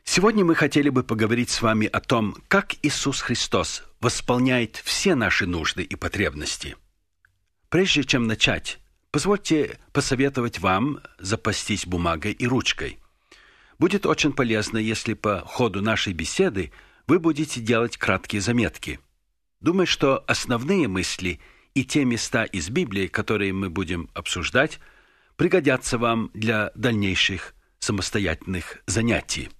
Сегодня мы хотели бы поговорить с вами о том, как Иисус Христос восполняет все наши нужды и потребности. Прежде чем начать, позвольте посоветовать вам запастись бумагой и ручкой. Будет очень полезно, если по ходу нашей беседы вы будете делать краткие заметки. Думаю, что основные мысли и те места из Библии, которые мы будем обсуждать, пригодятся вам для дальнейших самостоятельных занятий.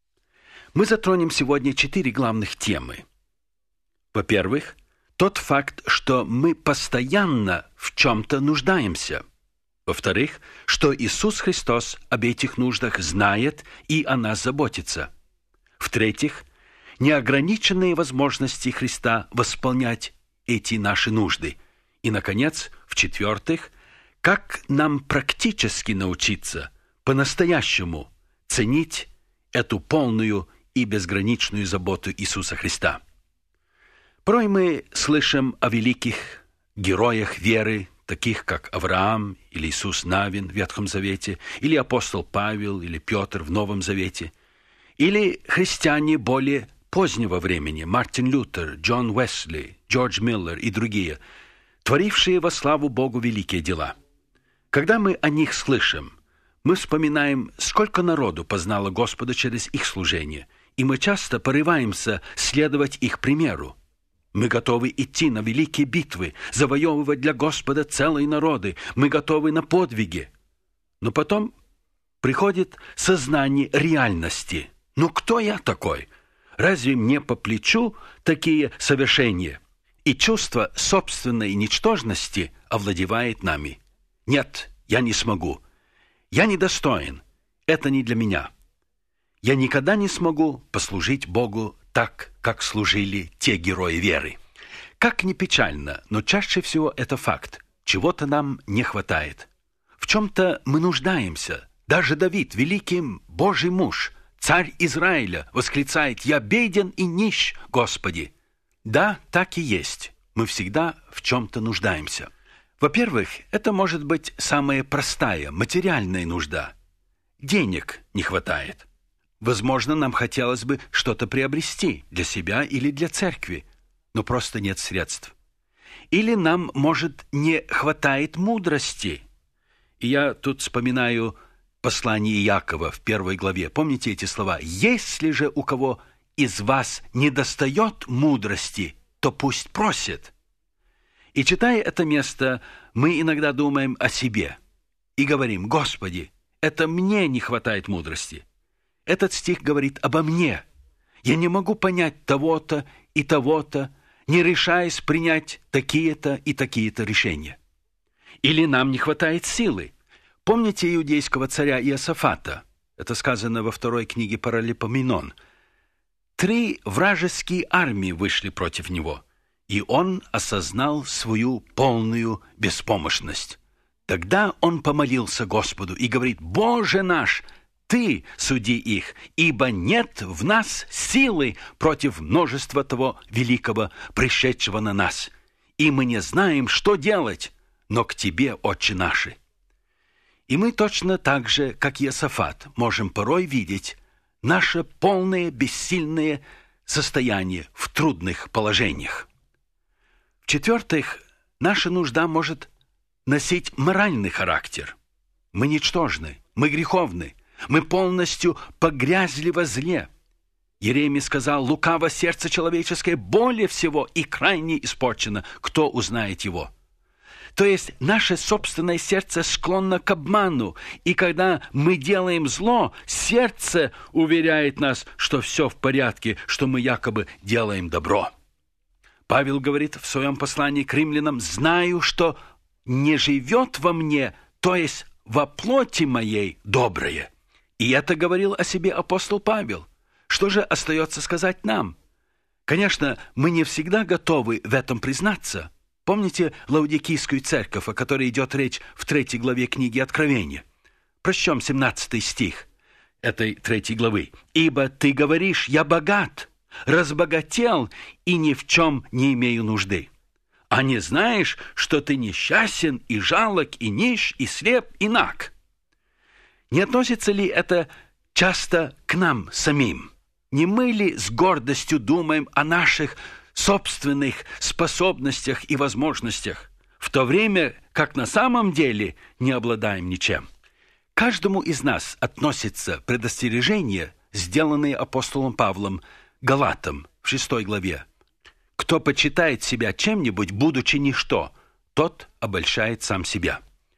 Мы затронем сегодня 4 главных темы. Во-первых, тот факт, что мы постоянно в чем-то нуждаемся. Во-вторых, что Иисус Христос об этих нуждах знает и о нас заботится. В-третьих, неограниченные возможности Христа восполнять эти наши нужды. И, наконец, в-четвертых, как нам практически научиться по-настоящему ценить эту полную и безграничную заботу Иисуса Христа. Порой мы слышим о великих героях веры, таких как Авраам или Иисус Навин в Ветхом Завете, или апостол Павел или Петр в Новом Завете, или христиане более позднего времени, Мартин Лютер, Джон Уэсли, Джордж Миллер и другие, творившие во славу Богу великие дела. Когда мы о них слышим, мы вспоминаем, сколько народу познало Господа через их служение, и мы часто порываемся следовать их примеру. Мы готовы идти на великие битвы, завоевывать для Господа целые народы. Мы готовы на подвиги. Но потом приходит сознание реальности. Ну, кто я такой? Разве мне по плечу такие совершения? И чувство собственной ничтожности овладевает нами. Нет, я не смогу. Я недостоин. Это не для меня. Я никогда не смогу послужить Богу так, как служили те герои веры. Как ни печально, но чаще всего это факт. Чего-то нам не хватает. В чем-то мы нуждаемся. Даже Давид, великий Божий муж, царь Израиля, восклицает: «Я беден и нищ, Господи». Да, так и есть. Мы всегда в чем-то нуждаемся. Во-первых, это может быть самая простая, материальная нужда. Денег не хватает. Возможно, нам хотелось бы что-то приобрести для себя или для церкви, но просто нет средств. Или нам, может, не хватает мудрости. И я тут вспоминаю послание Иакова в 1 главе. Помните эти слова? «Если же у кого из вас недостает мудрости, то пусть просит». И читая это место, мы иногда думаем о себе и говорим: «Господи, это мне не хватает мудрости». Этот стих говорит обо мне. Я не могу понять того-то и того-то, не решаясь принять такие-то и такие-то решения. Или нам не хватает силы. Помните иудейского царя Иосафата? Это сказано во 2 книге Паралипоменон. 3 вражеские армии вышли против него, и он осознал свою полную беспомощность. Тогда он помолился Господу и говорит: «Боже наш, Ты суди их, ибо нет в нас силы против множества того великого, пришедшего на нас. И мы не знаем, что делать, но к Тебе, Отче наши». И мы точно так же, как Иосафат, можем порой видеть наше полное бессильное состояние в трудных положениях. В-четвертых, наша нужда может носить моральный характер. Мы ничтожны, мы греховны, мы полностью погрязли во зле. Иеремия сказал: «Лукаво сердце человеческое более всего и крайне испорчено. Кто узнает его?» То есть наше собственное сердце склонно к обману, и когда мы делаем зло, сердце уверяет нас, что все в порядке, что мы якобы делаем добро. Павел говорит в своем послании к римлянам: «Знаю, что не живет во мне, то есть во плоти моей, доброе». И это говорил о себе апостол Павел. Что же остается сказать нам? Конечно, мы не всегда готовы в этом признаться. Помните Лаудикийскую церковь, о которой идет речь в 3 главе книги Откровения? Прочтем 17 стих этой 3 главы. «Ибо ты говоришь: я богат, разбогател и ни в чем не имею нужды. А не знаешь, что ты несчастен и жалок, и нищ, и слеп, и наг». Не относится ли это часто к нам самим. Не мы ли с гордостью думаем о наших собственных способностях и возможностях, в то время как на самом деле не обладаем ничем? Каждому из нас относится предостережение, сделанное апостолом Павлом Галатам в 6 главе. «Кто почитает себя чем-нибудь, будучи ничто, тот обольщает сам себя».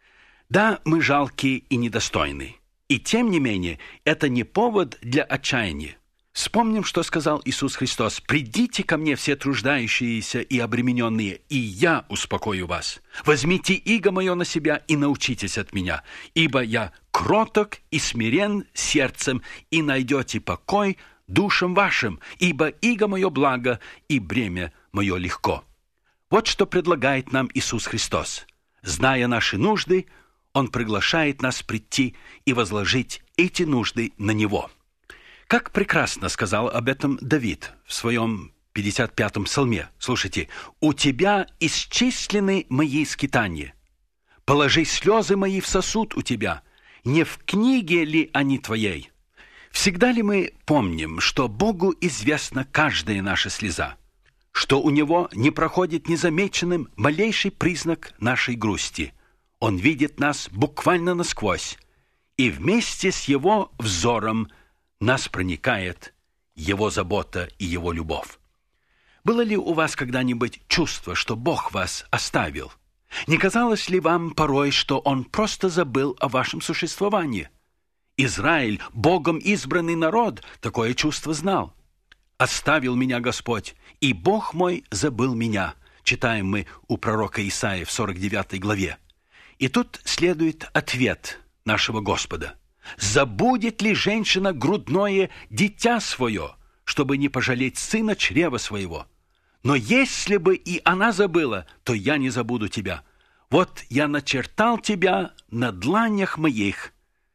Да, мы жалкие и недостойны. И тем не менее, это не повод для отчаяния. Вспомним, что сказал Иисус Христос: «Придите ко мне все труждающиеся и обремененные, и я успокою вас. Возьмите иго мое на себя и научитесь от меня, ибо я кроток и смирен сердцем, и найдете покой душам вашим, ибо иго мое благо, и бремя мое легко». Вот что предлагает нам Иисус Христос. Зная наши нужды, Он приглашает нас прийти и возложить эти нужды на Него. Как прекрасно сказал об этом Давид в своем 55-м псалме. Слушайте: «У тебя исчислены мои скитания. Положи слезы мои в сосуд у тебя. Не в книге ли они твоей?» Всегда ли мы помним, что Богу известна каждая наша слеза, что у Него не проходит незамеченным малейший признак нашей грусти? Он видит нас буквально насквозь, и вместе с Его взором нас проникает Его забота и Его любовь. Было ли у вас когда-нибудь чувство, что Бог вас оставил? Не казалось ли вам порой, что Он просто забыл о вашем существовании? Израиль, Богом избранный народ, такое чувство знал. «Оставил меня Господь, и Бог мой забыл меня», читаем мы у пророка Исаии в 49 главе. И тут следует ответ нашего Господа: «Забудет ли женщина грудное дитя свое, чтобы не пожалеть сына чрева своего? Но если бы и она забыла, то я не забуду тебя. Вот я начертал тебя на дланях моих,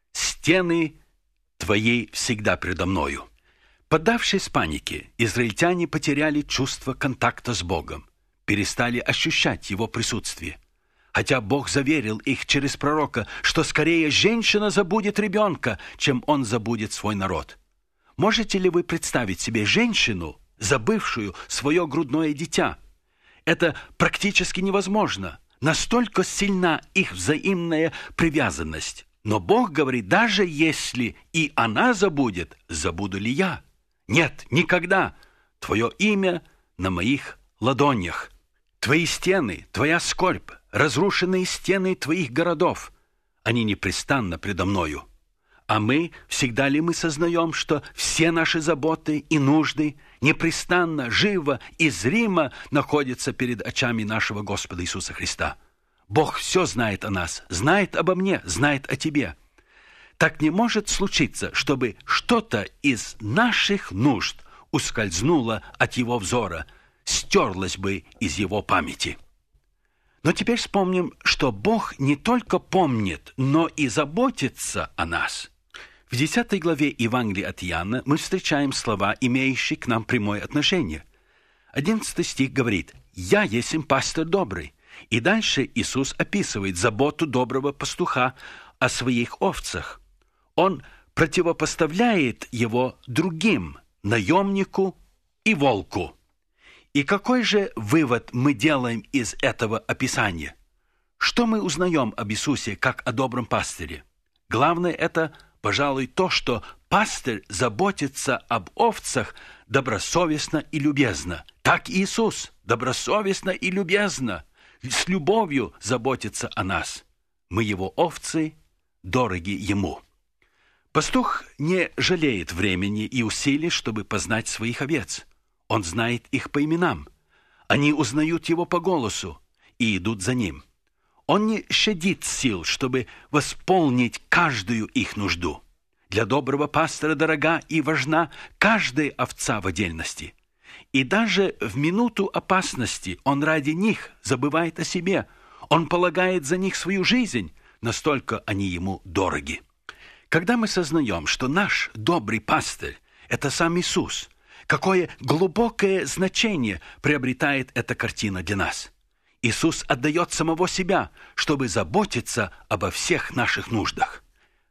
стены твоей всегда предо мною». Поддавшись панике, израильтяне потеряли чувство контакта с Богом, перестали ощущать Его присутствие. Хотя Бог заверил их через пророка, что скорее женщина забудет ребенка, чем он забудет свой народ. Можете ли вы представить себе женщину, забывшую свое грудное дитя? Это практически невозможно. Настолько сильна их взаимная привязанность. Но Бог говорит: даже если и она забудет, забуду ли я? Нет, никогда. Твое имя на моих ладонях. Твои стены, твоя скорбь, разрушенные стены твоих городов, они непрестанно предо мною. А мы, всегда ли мы сознаем, что все наши заботы и нужды непрестанно, живо и зримо находятся перед очами нашего Господа Иисуса Христа? Бог все знает о нас, знает обо мне, знает о тебе. Так не может случиться, чтобы что-то из наших нужд ускользнуло от Его взора, стерлось бы из Его памяти. Но теперь вспомним, что Бог не только помнит, но и заботится о нас. В 10 главе Евангелия от Иоанна мы встречаем слова, имеющие к нам прямое отношение. 11 стих говорит: «Я есмь пастырь добрый». И дальше Иисус описывает заботу доброго пастуха о своих овцах. Он противопоставляет его другим, наемнику и волку. И какой же вывод мы делаем из этого описания? Что мы узнаем об Иисусе как о добром пастыре? Главное это, пожалуй, то, что пастырь заботится об овцах добросовестно и любезно. Так Иисус добросовестно и любезно, с любовью заботится о нас. Мы Его овцы, дороги Ему. Пастух не жалеет времени и усилий, чтобы познать своих овец. Он знает их по именам. Они узнают Его по голосу и идут за Ним. Он не щадит сил, чтобы восполнить каждую их нужду. Для доброго пастора дорога и важна каждая овца в отдельности. И даже в минуту опасности он ради них забывает о себе. Он полагает за них свою жизнь, настолько они ему дороги. Когда мы сознаем, что наш добрый пастырь – это сам Иисус, какое глубокое значение приобретает эта картина для нас. Иисус отдает самого себя, чтобы заботиться обо всех наших нуждах.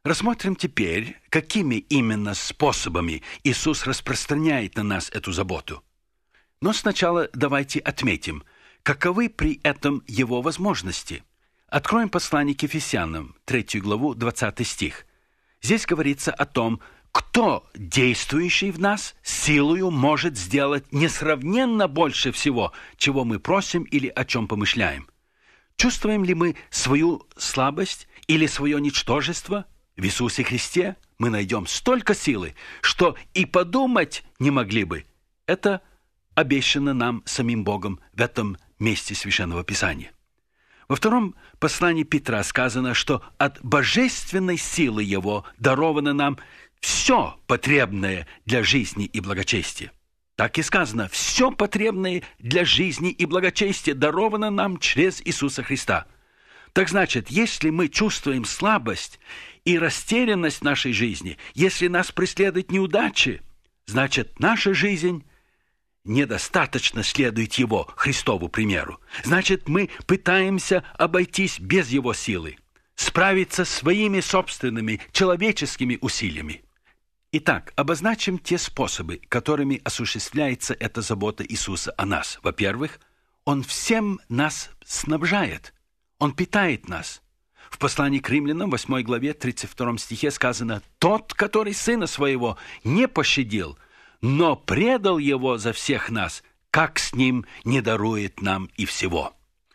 Рассмотрим теперь, какими именно способами Иисус распространяет на нас эту заботу. Но сначала давайте отметим, каковы при этом Его возможности. Откроем послание к Ефесянам, 3 главу, 20 стих. Здесь говорится о том, кто, действующий в нас, силою может сделать несравненно больше всего, чего мы просим или о чем помышляем. Чувствуем ли мы свою слабость или свое ничтожество? В Иисусе Христе мы найдем столько силы, что и подумать не могли бы. Это обещано нам самим Богом в этом месте Священного Писания. Во втором послании Петра сказано, что от божественной силы Его даровано нам все потребное для жизни и благочестия. Так и сказано, все потребное для жизни и благочестия даровано нам через Иисуса Христа. Так значит, если мы чувствуем слабость и растерянность нашей жизни, если нас преследуют неудачи, значит, наша жизнь недостаточно следует Его, Христову примеру. Значит, мы пытаемся обойтись без Его силы, справиться своими собственными человеческими усилиями. Итак, обозначим те способы, которыми осуществляется эта забота Иисуса о нас. Во-первых, Он всем нас снабжает. Он питает нас. В послании к Римлянам, 8 главе, 32 стихе сказано: «Тот, который Сына Своего не пощадил, но предал Его за всех нас, как с Ним не дарует нам и всего».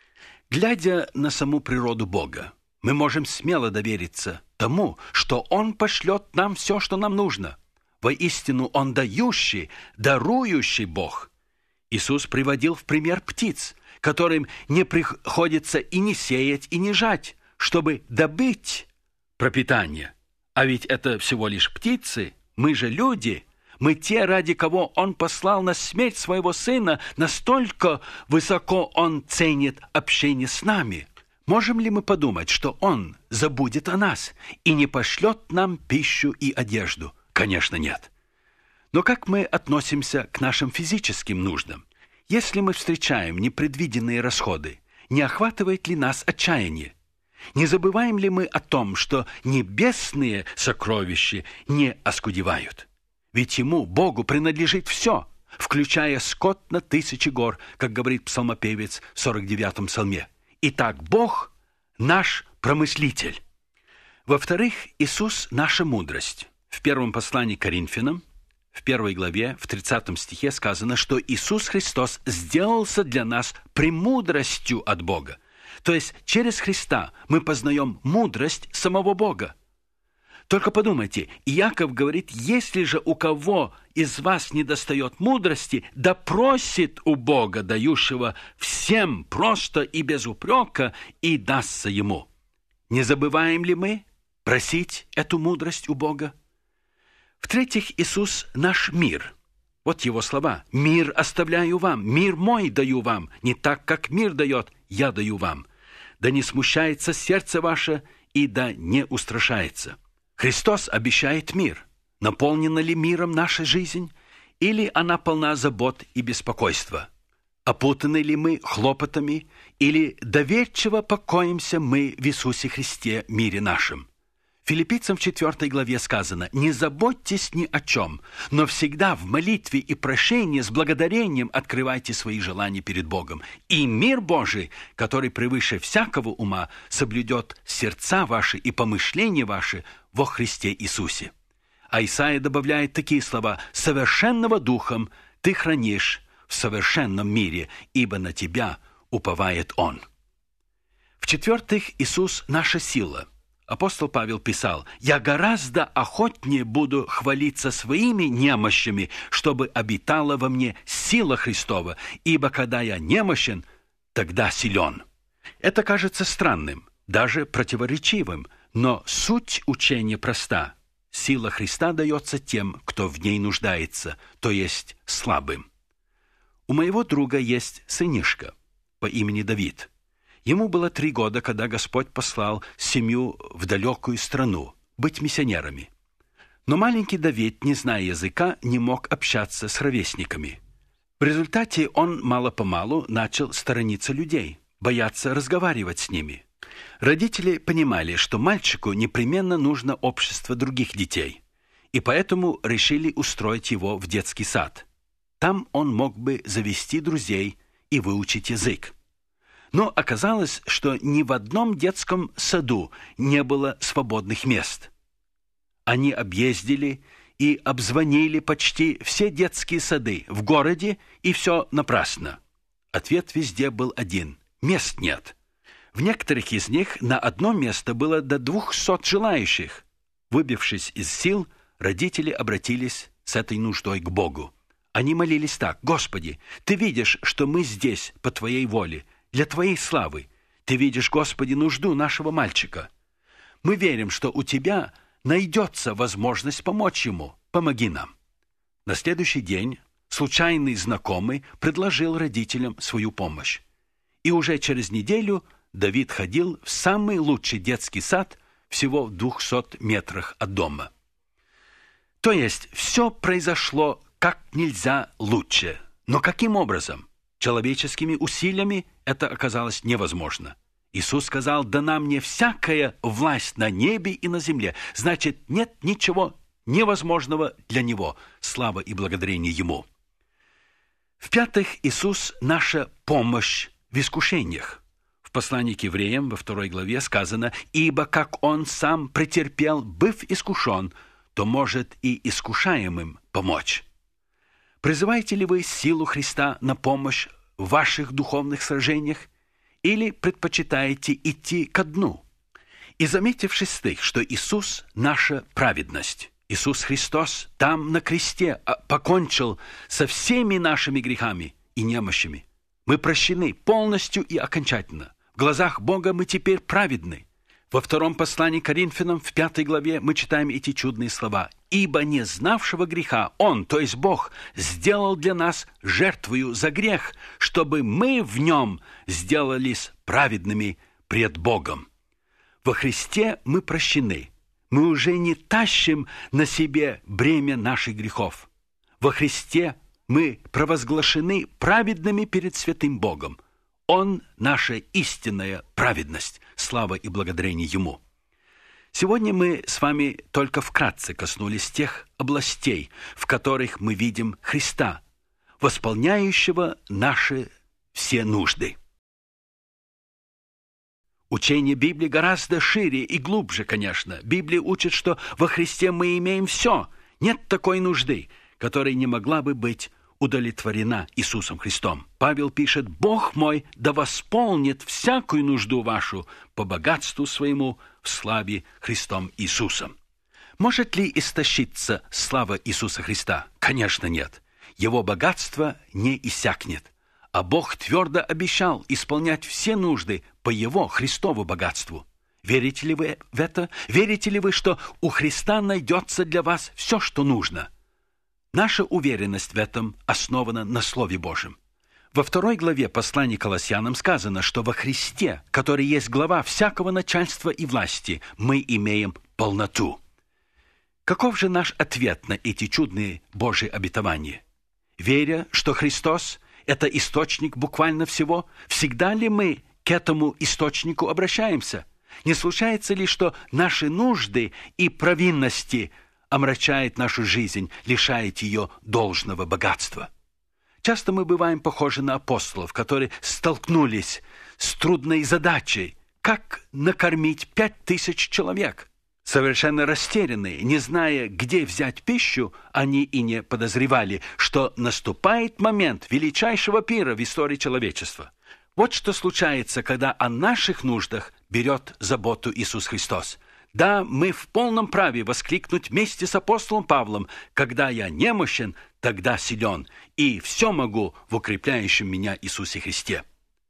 Глядя на саму природу Бога, мы можем смело довериться тому, что Он пошлет нам все, что нам нужно. Воистину, Он дающий, дарующий Бог. Иисус приводил в пример птиц, которым не приходится и не сеять, и не жать, чтобы добыть пропитание. А ведь это всего лишь птицы, мы же люди, мы те, ради кого Он послал на смерть Своего Сына, настолько высоко Он ценит общение с нами. Можем ли мы подумать, что Он забудет о нас и не пошлет нам пищу и одежду? Конечно, нет. Но как мы относимся к нашим физическим нуждам? Если мы встречаем непредвиденные расходы, не охватывает ли нас отчаяние? Не забываем ли мы о том, что небесные сокровища не оскудевают? Ведь Ему, Богу, принадлежит все, включая скот на 1000 гор, как говорит псалмопевец в 49-м псалме. Итак, Бог – наш промыслитель. Во-вторых, Иисус – наша мудрость. В первом послании к Коринфянам, в 1 главе, в 30 стихе сказано, что Иисус Христос сделался для нас премудростью от Бога. То есть через Христа мы познаем мудрость самого Бога. Только подумайте, Иаков говорит: если же у кого из вас недостает мудрости, да просит у Бога, дающего всем просто и без упрека, и дастся ему. Не забываем ли мы просить эту мудрость у Бога? В-третьих, Иисус – наш мир. Вот Его слова: «Мир оставляю вам, мир мой даю вам, не так, как мир дает, я даю вам. Да не смущается сердце ваше, и да не устрашается». Христос обещает мир. Наполнена ли миром наша жизнь, или она полна забот и беспокойства? Опутаны ли мы хлопотами, или доверчиво покоимся мы в Иисусе Христе, мире нашем? Филиппийцам в 4 главе сказано: «Не заботьтесь ни о чем, но всегда в молитве и прошении с благодарением открывайте свои желания перед Богом. И мир Божий, который превыше всякого ума, соблюдет сердца ваши и помышления ваши во Христе Иисусе». А Исаия добавляет такие слова: «Совершенного духом ты хранишь в совершенном мире, ибо на тебя уповает Он». В-четвертых, Иисус – наша сила. Апостол Павел писал: «Я гораздо охотнее буду хвалиться своими немощами, чтобы обитала во мне сила Христова, ибо когда я немощен, тогда силен». Это кажется странным, даже противоречивым, но суть учения проста. Сила Христа дается тем, кто в ней нуждается, то есть слабым. У моего друга есть сынишка по имени Давид. Ему было 3 года, когда Господь послал семью в далекую страну быть миссионерами. Но маленький Давид, не зная языка, не мог общаться с ровесниками. В результате он мало-помалу начал сторониться людей, бояться разговаривать с ними. Родители понимали, что мальчику непременно нужно общество других детей, и поэтому решили устроить его в детский сад. Там он мог бы завести друзей и выучить язык. Но оказалось, что ни в одном детском саду не было свободных мест. Они объездили и обзвонили почти все детские сады в городе, и все напрасно. Ответ везде был один – мест нет. В некоторых из них на одно место было до 200 желающих. Выбившись из сил, родители обратились с этой нуждой к Богу. Они молились так: «Господи, Ты видишь, что мы здесь по Твоей воле, для Твоей славы. Ты видишь, Господи, нужду нашего мальчика. Мы верим, что у Тебя найдется возможность помочь ему. Помоги нам». На следующий день случайный знакомый предложил родителям свою помощь. И уже через неделю Давид ходил в самый лучший детский сад всего в 200 метрах от дома. То есть все произошло как нельзя лучше. Но каким образом? Человеческими усилиями это оказалось невозможно. Иисус сказал: «Дана мне всякая власть на небе и на земле». Значит, нет ничего невозможного для Него. Слава и благодарение Ему. В-пятых, Иисус – наша помощь в искушениях. В послании к евреям во 2 главе сказано: «Ибо как Он сам претерпел, быв искушен, то может и искушаемым помочь». Призываете ли вы силу Христа на помощь в ваших духовных сражениях или предпочитаете идти ко дну? И заметьте в-шестых, что Иисус – наша праведность. Иисус Христос там на кресте покончил со всеми нашими грехами и немощами. Мы прощены полностью и окончательно. В глазах Бога мы теперь праведны. Во 2 послании к Коринфянам, в 5 главе, мы читаем эти чудные слова: «Ибо не знавшего греха Он, то есть Бог, сделал для нас жертвою за грех, чтобы мы в Нем сделались праведными пред Богом». Во Христе мы прощены. Мы уже не тащим на себе бремя наших грехов. Во Христе мы провозглашены праведными перед святым Богом. Он – наша истинная праведность. Слава и благодарение Ему. Сегодня мы с вами только вкратце коснулись тех областей, в которых мы видим Христа, восполняющего наши все нужды. Учение Библии гораздо шире и глубже, конечно. Библия учит, что во Христе мы имеем все. Нет такой нужды, которая не могла бы быть удовлетворена Иисусом Христом. Павел пишет: «Бог мой да восполнит всякую нужду вашу по богатству своему в славе Христом Иисусом». Может ли истощиться слава Иисуса Христа? Конечно, нет. Его богатство не иссякнет. А Бог твердо обещал исполнять все нужды по Его, Христову богатству. Верите ли вы в это? Верите ли вы, что у Христа найдется для вас все, что нужно? Наша уверенность в этом основана на Слове Божьем. Во 2 главе послания к Колоссянам сказано, что во Христе, который есть глава всякого начальства и власти, мы имеем полноту. Каков же наш ответ на эти чудные Божьи обетования? Веря, что Христос – это источник буквально всего, всегда ли мы к этому источнику обращаемся? Не случается ли, что наши нужды и провинности омрачает нашу жизнь, лишает ее должного богатства? Часто мы бываем похожи на апостолов, которые столкнулись с трудной задачей, как накормить 5000 человек. Совершенно растерянные, не зная, где взять пищу, они и не подозревали, что наступает момент величайшего пира в истории человечества. Вот что случается, когда о наших нуждах берет заботу Иисус Христос. Да, мы в полном праве воскликнуть вместе с апостолом Павлом: «Когда я немощен, тогда силен, и все могу в укрепляющем меня Иисусе Христе».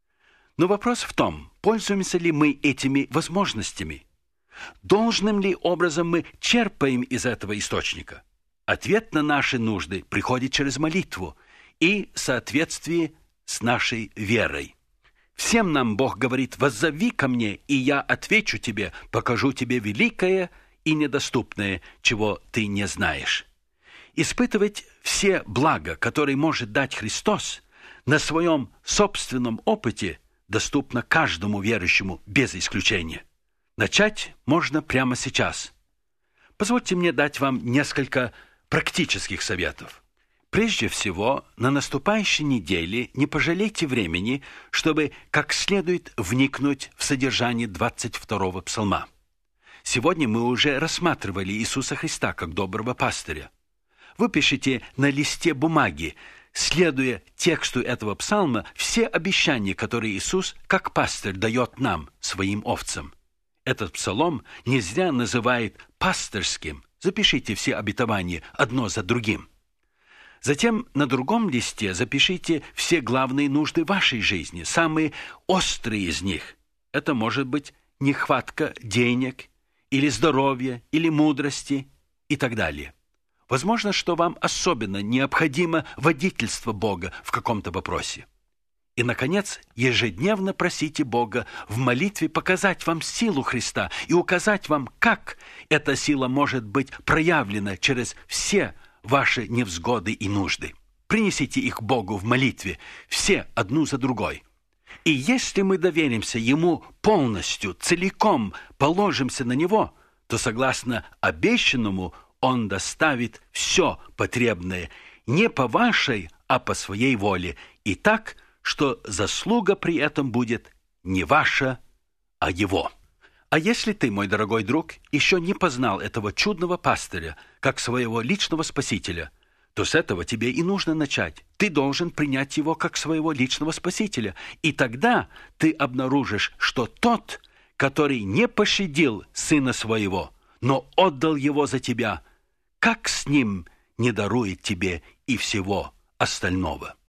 Но вопрос в том, пользуемся ли мы этими возможностями? Должным ли образом мы черпаем из этого источника? Ответ на наши нужды приходит через молитву и в соответствии с нашей верой. Всем нам Бог говорит: «Воззови ко мне, и я отвечу тебе, покажу тебе великое и недоступное, чего ты не знаешь». Испытывать все блага, которые может дать Христос, на своем собственном опыте доступна каждому верующему без исключения. Начать можно прямо сейчас. Позвольте мне дать вам несколько практических советов. Прежде всего, на наступающей неделе не пожалейте времени, чтобы как следует вникнуть в содержание 22-го псалма. Сегодня мы уже рассматривали Иисуса Христа как доброго пастыря. Выпишите на листе бумаги, следуя тексту этого псалма, все обещания, которые Иисус, как пастырь, дает нам, своим овцам. Этот псалом не зря называют пастырским. Запишите все обетования одно за другим. Затем на другом листе запишите все главные нужды вашей жизни, самые острые из них. Это может быть нехватка денег, или здоровья, или мудрости и так далее. Возможно, что вам особенно необходимо водительство Бога в каком-то вопросе. И, наконец, ежедневно просите Бога в молитве показать вам силу Христа и указать вам, как эта сила может быть проявлена через все ваши невзгоды и нужды. Принесите их Богу в молитве, все одну за другой. И если мы доверимся Ему полностью, целиком положимся на Него, то, согласно обещанному, Он доставит все потребное не по вашей, а по своей воле, и так, что заслуга при этом будет не ваша, а Его. А если ты, мой дорогой друг, еще не познал этого чудного пастыря, как своего личного спасителя, то с этого тебе и нужно начать. Ты должен принять его как своего личного спасителя. И тогда ты обнаружишь, что тот, который не пощадил сына своего, но отдал его за тебя, как с ним не дарует тебе и всего остального.